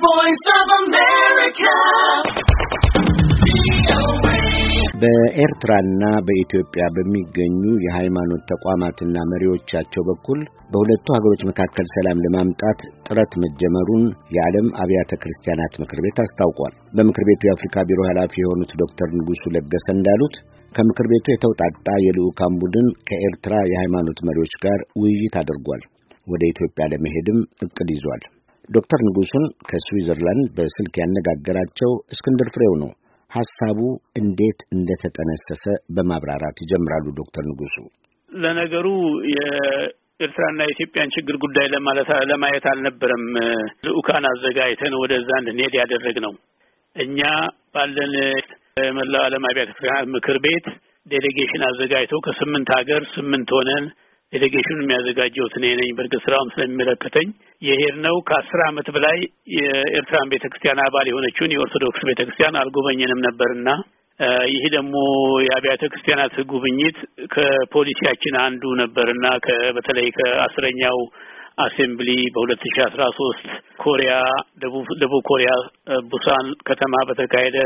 voice of America. በኤርትራና በኢትዮጵያ በሚገኙ የሃይማኖት ተቋማትና መሪዎቻቸው በኩል በሁለቱ ሀገሮች መካከል ሰላም ለማምጣት ጥረት መጀመሩን የዓለም አብያተ ክርስቲያናት ምክር ቤት አስታውቋል። በምክር ቤቱ የአፍሪካ ቢሮ ኃላፊ የሆኑት ዶክተር ንጉሱ ለገሰ እንዳሉት ከምክር ቤቱ የተውጣጣ የልዑካን ቡድን ከኤርትራ የሃይማኖት መሪዎች ጋር ውይይት አድርጓል። ወደ ኢትዮጵያ ለመሄድም እቅድ ይዟል። ዶክተር ንጉሱን ከስዊዘርላንድ በስልክ ያነጋገራቸው እስክንድር ፍሬው ነው። ሐሳቡ እንዴት እንደተጠነሰሰ በማብራራት ይጀምራሉ ዶክተር ንጉሱ። ለነገሩ የኤርትራና የኢትዮጵያን ችግር ጉዳይ ለማየት አልነበረም ልዑካን አዘጋጅተን ወደዛ እንድንሄድ ያደረግነው። እኛ ባለን መላው ዓለም አብያተ ክርስቲያናት ምክር ቤት ዴሌጌሽን አዘጋጅተው ከ8 ሀገር 8 ሆነን ዴሌጌሽኑን የሚያዘጋጀው እኔ ነኝ። በርግጥ ስራውን ስለሚመለከተኝ የሄድነው ከ10 ዓመት በላይ የኤርትራን ቤተክርስቲያን አባል የሆነችውን የኦርቶዶክስ ቤተክርስቲያን አልጎበኘንም ነበርና ይሄ ደግሞ የአብያተ ክርስቲያናት ጉብኝት ከፖሊሲያችን አንዱ ነበርና በተለይ ከ10ኛው አሴምብሊ በ2013 ኮሪያ ደቡብ ኮሪያ ቡሳን ከተማ በተካሄደ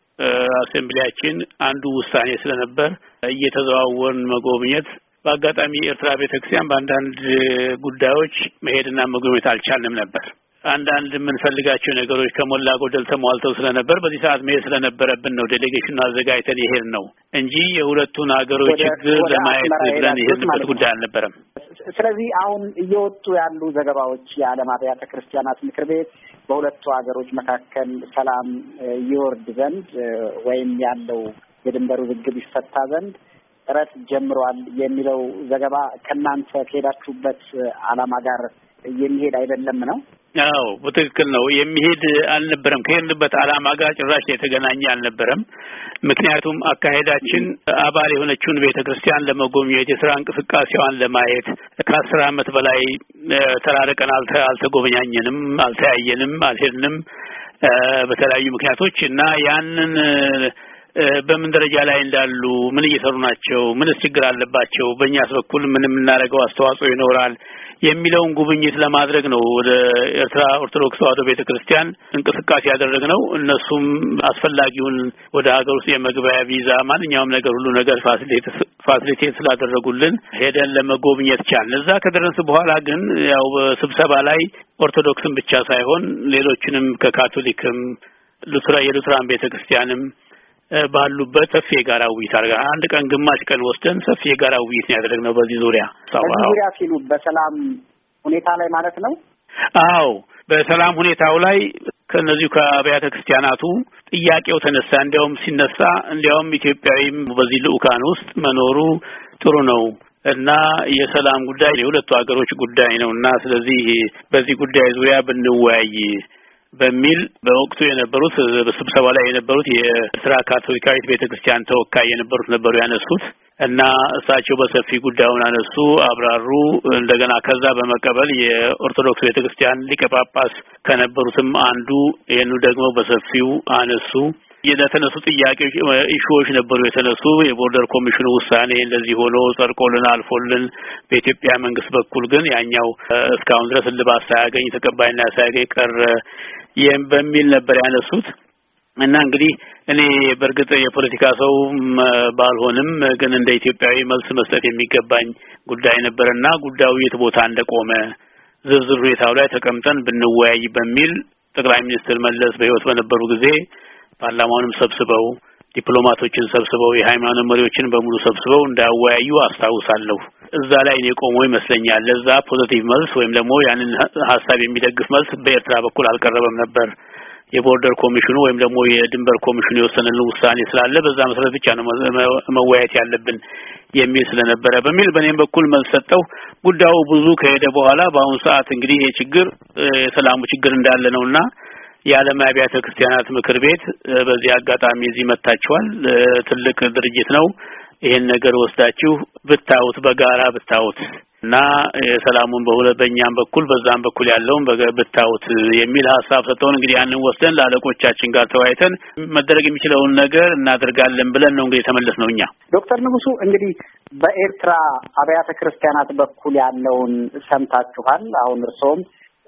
አሴምብሊያችን አንዱ ውሳኔ ስለነበር እየተዘዋወርን መጎብኘት በአጋጣሚ የኤርትራ ቤተክርስቲያን በአንዳንድ ጉዳዮች መሄድና መጎብኘት አልቻልንም ነበር። አንዳንድ የምንፈልጋቸው ነገሮች ከሞላ ጎደል ተሟልተው ስለነበር በዚህ ሰዓት መሄድ ስለነበረብን ነው ዴሌጌሽኑን አዘጋጅተን ይሄድ ነው እንጂ የሁለቱን ሀገሮች ችግር ለማየት ብለን የሄድንበት ጉዳይ አልነበረም። ስለዚህ አሁን እየወጡ ያሉ ዘገባዎች የዓለም አብያተ ክርስቲያናት ምክር ቤት በሁለቱ ሀገሮች መካከል ሰላም ይወርድ ዘንድ ወይም ያለው የድንበር ውዝግብ ይፈታ ዘንድ ጥረት ጀምሯል የሚለው ዘገባ ከናንተ ከሄዳችሁበት ዓላማ ጋር የሚሄድ አይደለም ነው? አዎ በትክክል ነው። የሚሄድ አልነበረም። ከሄድንበት ዓላማ ጋር ጭራሽ የተገናኘ አልነበረም። ምክንያቱም አካሄዳችን አባል የሆነችውን ቤተክርስቲያን ለመጎብኘት የሥራ እንቅስቃሴዋን ለማየት ከ10 ዓመት በላይ ተራርቀን አልተጎበኛኘንም፣ አልተያየንም፣ አልሄድንም በተለያዩ ምክንያቶች እና ያንን በምን ደረጃ ላይ እንዳሉ ምን እየሰሩ ናቸው፣ ምን ችግር አለባቸው፣ በእኛስ በኩል ምን የምናደርገው አስተዋጽኦ ይኖራል የሚለውን ጉብኝት ለማድረግ ነው ወደ ኤርትራ ኦርቶዶክስ ተዋሕዶ ቤተክርስቲያን እንቅስቃሴ ያደረግነው። እነሱም አስፈላጊውን ወደ ሀገር ውስጥ የመግቢያ ቪዛ ማንኛውም ነገር ሁሉ ነገር ፋሲሊቴት ስላደረጉልን ሄደን ለመጎብኘት ቻልን። እዛ ከደረስን በኋላ ግን ያው በስብሰባ ላይ ኦርቶዶክስን ብቻ ሳይሆን ሌሎችንም ከካቶሊክም የሉትራን ቤተክርስቲያንም ባሉበት ሰፊ የጋራ ውይይት አድርገን አንድ ቀን ግማሽ ቀን ወስደን ሰፊ የጋራ ውይይት ነው ያደረግነው በዚህ ዙሪያ ሲሉ በሰላም ሁኔታ ላይ ማለት ነው። አዎ በሰላም ሁኔታው ላይ ከነዚህ ከአብያተ ክርስቲያናቱ ጥያቄው ተነሳ። እንዲያውም ኢትዮጵያዊም በዚህ ልዑካን ውስጥ መኖሩ ጥሩ ነው እና የሰላም ጉዳይ የሁለቱ ሀገሮች ጉዳይ ነውና ስለዚህ በዚህ ጉዳይ ዙሪያ ብንወያይ በሚል በወቅቱ የነበሩት በስብሰባ ላይ የነበሩት የኤርትራ ካቶሊካዊት ቤተክርስቲያን ተወካይ የነበሩት ነበሩ ያነሱት እና እሳቸው በሰፊ ጉዳዩን አነሱ፣ አብራሩ። እንደገና ከዛ በመቀበል የኦርቶዶክስ ቤተክርስቲያን ሊቀ ጳጳስ ከነበሩትም አንዱ ይሄን ደግሞ በሰፊው አነሱ። የተነሱ ጥያቄዎች ኢሹዎች ነበሩ የተነሱ። የቦርደር ኮሚሽኑ ውሳኔ እንደዚህ ሆኖ ጸድቆልን አልፎልን በኢትዮጵያ መንግስት በኩል ግን ያኛው እስካሁን ድረስ እልባት ሳያገኝ ተቀባይነት ሳያገኝ ቀረ በሚል ነበር ያነሱት። እና እንግዲህ እኔ በርግጥ የፖለቲካ ሰው ባልሆንም ግን እንደ ኢትዮጵያዊ መልስ መስጠት የሚገባኝ ጉዳይ ነበርና ጉዳዩ የት ቦታ እንደቆመ ዝርዝር ሁኔታው ላይ ተቀምጠን ብንወያይ በሚል ጠቅላይ ሚኒስትር መለስ በህይወት በነበሩ ጊዜ ፓርላማውንም ሰብስበው ዲፕሎማቶችን ሰብስበው የሃይማኖት መሪዎችን በሙሉ ሰብስበው እንዳወያዩ አስታውሳለሁ። እዛ ላይ የቆመው ይመስለኛል። ለዛ ፖዚቲቭ መልስ ወይም ደግሞ ያንን ሐሳብ የሚደግፍ መልስ በኤርትራ በኩል አልቀረበም ነበር። የቦርደር ኮሚሽኑ ወይም ደግሞ የድንበር ኮሚሽኑ የወሰነልን ውሳኔ ስላለ በዛ መሰረት ብቻ ነው መወያየት ያለብን የሚል ስለነበረ በሚል በእኔም በኩል መልስ ሰጠው። ጉዳዩ ብዙ ከሄደ በኋላ በአሁኑ ሰዓት እንግዲህ የችግር የሰላሙ ችግር እንዳለ ነውና የዓለም አብያተ ክርስቲያናት ምክር ቤት በዚህ አጋጣሚ እዚህ መጣችኋል። ትልቅ ድርጅት ነው። ይሄን ነገር ወስዳችሁ ብታውት በጋራ ብታውት እና ሰላሙን በእኛም በኩል በዛም በኩል ያለውን ብታውት የሚል ሐሳብ ሰጥተውን እንግዲህ ያንን ወስደን ለአለቆቻችን ጋር ተወያይተን መደረግ የሚችለውን ነገር እናደርጋለን ብለን ነው እንግዲህ ተመለስነው እኛ። ዶክተር ንጉሱ እንግዲህ በኤርትራ አብያተ ክርስቲያናት በኩል ያለውን ሰምታችኋል። አሁን እርሶም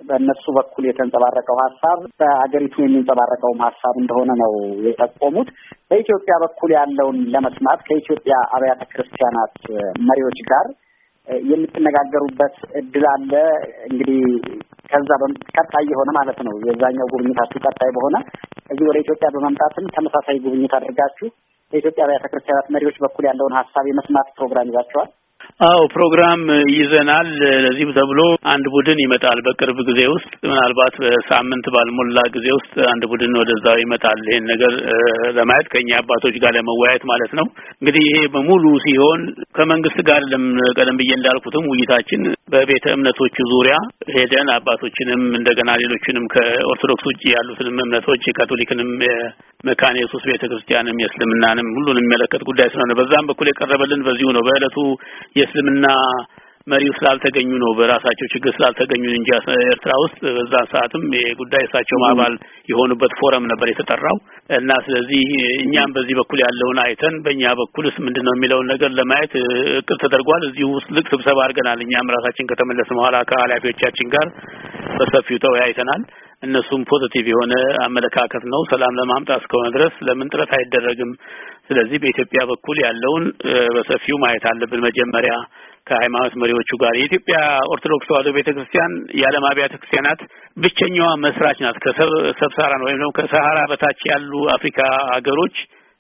በእነሱ በኩል የተንጸባረቀው ሀሳብ በአገሪቱ የሚንጸባረቀው ሀሳብ እንደሆነ ነው የጠቆሙት። በኢትዮጵያ በኩል ያለውን ለመስማት ከኢትዮጵያ አብያተ ክርስቲያናት መሪዎች ጋር የምትነጋገሩበት እድል አለ። እንግዲህ ከዛ ቀጣይ የሆነ ማለት ነው የዛኛው ጉብኝታችሁ ቀጣይ በሆነ እዚህ ወደ ኢትዮጵያ በመምጣትም ተመሳሳይ ጉብኝት አድርጋችሁ የኢትዮጵያ አብያተ ክርስቲያናት መሪዎች በኩል ያለውን ሀሳብ የመስማት ፕሮግራም ይዛችኋል? አዎ ፕሮግራም ይዘናል። ለዚህም ተብሎ አንድ ቡድን ይመጣል በቅርብ ጊዜ ውስጥ ምናልባት በሳምንት ባልሞላ ጊዜ ውስጥ አንድ ቡድን ወደዛው ይመጣል። ይሄን ነገር ለማየት ከኛ አባቶች ጋር ለመወያየት ማለት ነው። እንግዲህ ይሄ በሙሉ ሲሆን ከመንግስት ጋር ቀደም ብዬ እንዳልኩትም ውይይታችን በቤተ እምነቶቹ ዙሪያ ሄደን አባቶችንም እንደገና ሌሎችንም ከኦርቶዶክስ ውጪ ያሉትንም እምነቶች የካቶሊክንም መካነ ኢየሱስ ቤተክርስቲያንም የእስልምናንም ሁሉንም የሚመለከት ጉዳይ ስለሆነ በዛም በኩል የቀረበልን በዚሁ ነው። በእለቱ የእስልምና መሪው ስላልተገኙ ነው በራሳቸው ችግር ስላልተገኙ እንጂ ኤርትራ ውስጥ በዛ ሰዓትም የጉዳይ እሳቸው ማባል የሆኑበት ፎረም ነበር የተጠራው እና ስለዚህ እኛም በዚህ በኩል ያለውን አይተን በእኛ በኩልስ ምንድነው የሚለውን ነገር ለማየት እቅድ ተደርጓል። እዚሁ ውስጥ ልክ ስብሰባ አድርገናል። እኛም ራሳችን ከተመለስን በኋላ ከኃላፊዎቻችን ጋር በሰፊው ተወያይተናል። እነሱም ፖዚቲቭ የሆነ አመለካከት ነው። ሰላም ለማምጣት እስከሆነ ድረስ ለምን ጥረት አይደረግም? ስለዚህ በኢትዮጵያ በኩል ያለውን በሰፊው ማየት አለብን። መጀመሪያ ከሃይማኖት መሪዎቹ ጋር የኢትዮጵያ ኦርቶዶክስ ተዋሕዶ ቤተክርስቲያን የዓለም አብያተ ክርስቲያናት ብቸኛዋ መስራች ናት። ከሰብሳራን ወይም ደግሞ ከሰሃራ በታች ያሉ አፍሪካ ሀገሮች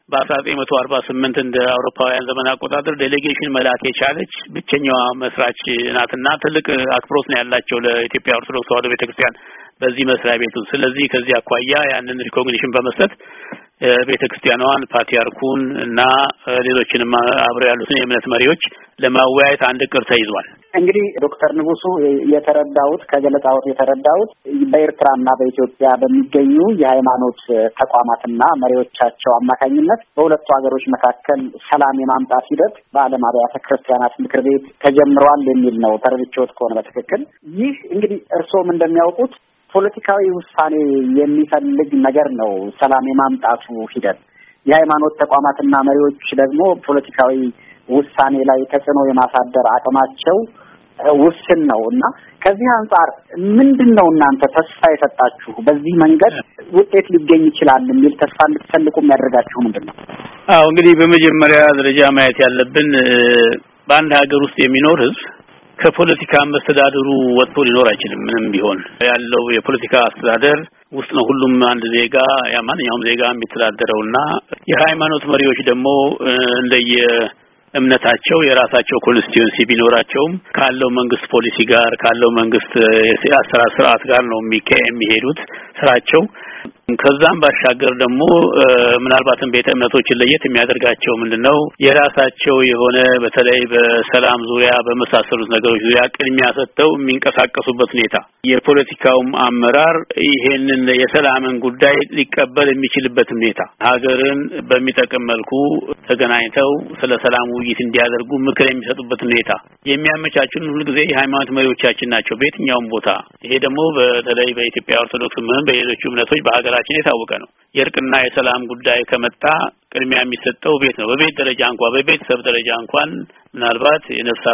በ1948 እንደ አውሮፓውያን ዘመን አቆጣጠር ዴሌጌሽን መላክ የቻለች ብቸኛዋ መስራች ናትና ትልቅ አክብሮት ነው ያላቸው ለኢትዮጵያ ኦርቶዶክስ ተዋሕዶ ቤተክርስቲያን በዚህ መስሪያ ቤቱ። ስለዚህ ከዚህ አኳያ ያንን ሪኮግኒሽን በመስጠት ቤተክርስቲያኗን ፓትርያርኩን እና ሌሎችንም አብረው ያሉትን የእምነት መሪዎች ለማወያየት አንድ እቅድ ተይዟል። እንግዲህ ዶክተር ንጉሱ የተረዳውት ከገለጻዎት የተረዳውት በኤርትራና በኢትዮጵያ በሚገኙ የሃይማኖት ተቋማትና መሪዎቻቸው አማካኝነት በሁለቱ ሀገሮች መካከል ሰላም የማምጣት ሂደት በዓለም አብያተ ክርስቲያናት ምክር ቤት ተጀምሯል የሚል ነው። ተረድቼዎት ከሆነ በትክክል ይህ እንግዲህ እርስዎም እንደሚያውቁት ፖለቲካዊ ውሳኔ የሚፈልግ ነገር ነው። ሰላም የማምጣቱ ሂደት የሃይማኖት ተቋማትና መሪዎች ደግሞ ፖለቲካዊ ውሳኔ ላይ ተጽዕኖ የማሳደር አቅማቸው ውስን ነው እና ከዚህ አንጻር ምንድነው እናንተ ተስፋ የሰጣችሁ በዚህ መንገድ ውጤት ሊገኝ ይችላል የሚል ተስፋ እንድትሰልቁ የሚያደርጋችሁ ምንድነው? አዎ እንግዲህ በመጀመሪያ ደረጃ ማየት ያለብን በአንድ ሀገር ውስጥ የሚኖር ህዝብ ከፖለቲካ መስተዳድሩ ወጥቶ ሊኖር አይችልም። ምንም ቢሆን ያለው የፖለቲካ አስተዳደር ውስጥ ነው ሁሉም አንድ ዜጋ ያማንኛውም ዜጋ የሚተዳደረውና የሃይማኖት መሪዎች ደግሞ እንደየ እምነታቸው የራሳቸው ኮንስቲቲዩንሲ ቢኖራቸውም ካለው መንግስት ፖሊሲ ጋር ካለው መንግስት የአሰራር ስርዓት ጋር ነው የሚሄዱት ስራቸው። ከዛም ባሻገር ደግሞ ምናልባትም ቤተ እምነቶችን ለየት የሚያደርጋቸው ምንድነው የራሳቸው የሆነ በተለይ በሰላም ዙሪያ በመሳሰሉት ነገሮች ዙሪያ ቅድሚያ ሰጥተው የሚንቀሳቀሱበት ሁኔታ የፖለቲካውም አመራር ይሄንን የሰላምን ጉዳይ ሊቀበል የሚችልበት ሁኔታ ሀገርን በሚጠቅም መልኩ ተገናኝተው ስለ ሰላም ውይይት እንዲያደርጉ ምክር የሚሰጡበት ሁኔታ የሚያመቻቹን ሁሉ ጊዜ የሃይማኖት መሪዎቻችን ናቸው በየትኛውም ቦታ። ይሄ ደግሞ በተለይ በኢትዮጵያ ኦርቶዶክስ ምን በሌሎች እምነቶች በሀገራችን የታወቀ ነው። የእርቅና የሰላም ጉዳይ ከመጣ ቅድሚያ የሚሰጠው ቤት ነው። በቤት ደረጃ እንኳን በቤተሰብ ደረጃ እንኳን ምናልባት የነፍስ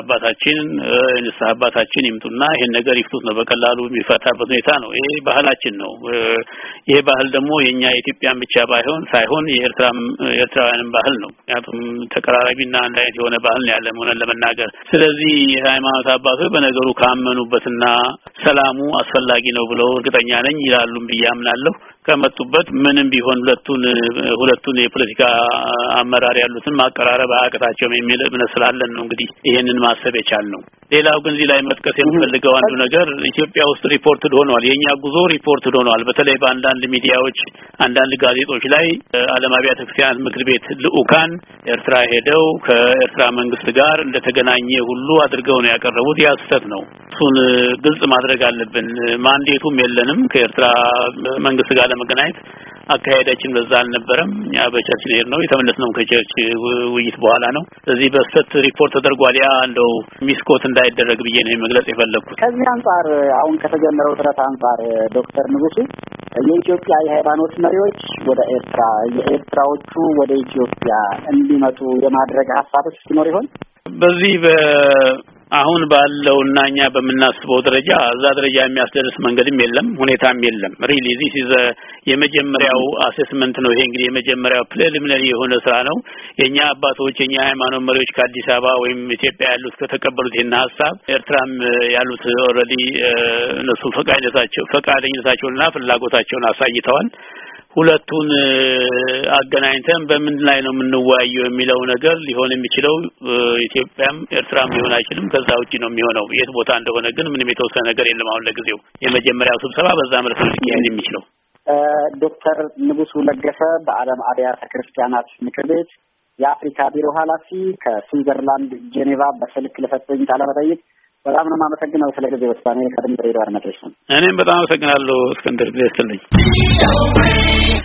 አባታችን ይምጡና ይሄን ነገር ይፍቱት ነው በቀላሉ የሚፈታበት ሁኔታ ነው። ይሄ ባህላችን ነው። ይሄ ባህል ደግሞ የኛ የኢትዮጵያን ብቻ ሳይሆን የኤርትራውያንም ባህል ነው። ምክንያቱም ተቀራራቢና አንድ አይነት የሆነ ባህል ነው ያለን ሆነን ለመናገር። ስለዚህ የሃይማኖት አባቶች በነገሩ ካመኑበትና ሰላሙ አስፈላጊ ነው ብለው እርግጠኛ ነኝ ይላሉ ብዬ አምናለሁ። ከመጡበት ምንም ቢሆን ሁለቱን የፖለቲካ አመራር ያሉትን ማቀራረብ አያቅታቸውም የሚል እምነት ስላለን ነው እንግዲህ ይሄንን ማሰብ የቻልነው። ሌላው ግን እዚህ ላይ መጥቀስ የምፈልገው አንዱ ነገር ኢትዮጵያ ውስጥ ሪፖርትድ ሆኗል። የኛ ጉዞ ሪፖርትድ ሆኗል። በተለይ በአንዳንድ ሚዲያዎች አንዳንድ ጋዜጦች ላይ ዓለም አብያተ ክርስቲያናት ምክር ቤት ልኡካን ኤርትራ ሄደው ከኤርትራ መንግስት ጋር እንደተገናኘ ሁሉ አድርገው ነው ያቀረቡት። ያ ስህተት ነው። እሱን ግልጽ ማድረግ አለብን። ማንዴቱም የለንም ከኤርትራ መንግስት ጋር ለመገናኘት። አካሄዳችን በዛ አልነበረም። ያ በቸርች ነው የተመለስነው ከቸርች ውይይት በኋላ ነው። ስለዚህ በስህተት ሪፖርት ተደርጓል። ያ እንደው ሚስኮት እንዳይደረግ ብዬ ነው መግለጽ የፈለኩት። ከዚህ አንጻር አሁን ከተጀመረው ጥረት አንጻር ዶክተር ንጉሱ የኢትዮጵያ የሃይማኖት መሪዎች ወደ ኤርትራ የኤርትራዎቹ ወደ ኢትዮጵያ እንዲመጡ የማድረግ ሀሳቦች ሲኖር ይሆን? በዚህ አሁን ባለውና እኛ በመናስበው ደረጃ እዛ ደረጃ የሚያስደርስ መንገድም የለም ሁኔታም የለም ሪሊ ዚስ ኢዝ የመጀመሪያው አሴስመንት ነው ይሄ እንግዲህ የመጀመሪያው ፕሪሊሚናሪ የሆነ ስራ ነው የኛ አባቶች የኛ ሃይማኖት መሪዎች ከአዲስ አበባ ወይም ኢትዮጵያ ያሉት ከተቀበሉት ይሄን ሐሳብ ኤርትራም ያሉት ኦሬዲ እነሱ ፈቃደኝነታቸውና ፍላጎታቸውን አሳይተዋል ሁለቱን አገናኝተን በምን ላይ ነው የምንወያየው የሚለው ነገር ሊሆን የሚችለው ኢትዮጵያም ኤርትራም ሊሆን አይችልም ከዛ ውጪ ነው የሚሆነው የት ቦታ እንደሆነ ግን ምንም የተወሰነ ነገር የለም አሁን ለጊዜው የመጀመሪያው ስብሰባ በዛ መልኩ ሊካሄድ የሚችለው ዶክተር ንጉሱ ለገሰ በዓለም አብያተ ክርስቲያናት ምክር ቤት የአፍሪካ ቢሮ ኃላፊ ከስዊዘርላንድ ጄኔቫ በስልክ ለፈጸሙኝ ቃለ መጠይቅ በጣም ነው የማመሰግነው ስለ ጊዜው ወስዳኔ ከድምጽ ሬዲዮ አድማጮች ነው እኔም በጣም አመሰግናለሁ እስክንድር ጊዜ ይስጥልኝ